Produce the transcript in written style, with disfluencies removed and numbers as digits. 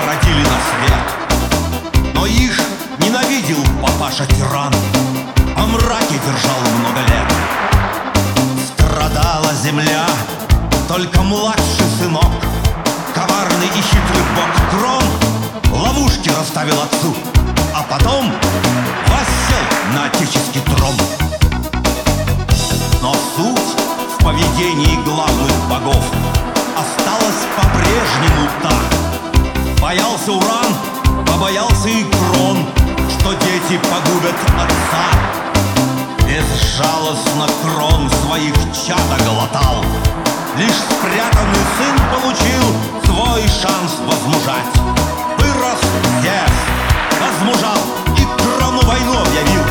родили на свет. Но их ненавидел папаша-тиран, о мраке держал много лет. Страдала земля, только младший сынок, коварный и хитрый бог Крон, ловушки расставил отцу, а потом воссел на отеческий трон. Но суть в поведении главных богов осталась по-прежнему так. Боялся Уран, побоялся и Крон, что дети погубят отца. Безжалостно Крон своих чад оглотал. Лишь спрятанный сын получил свой шанс возмужать. Вырос Зевс, возмужал и Крону войну объявил.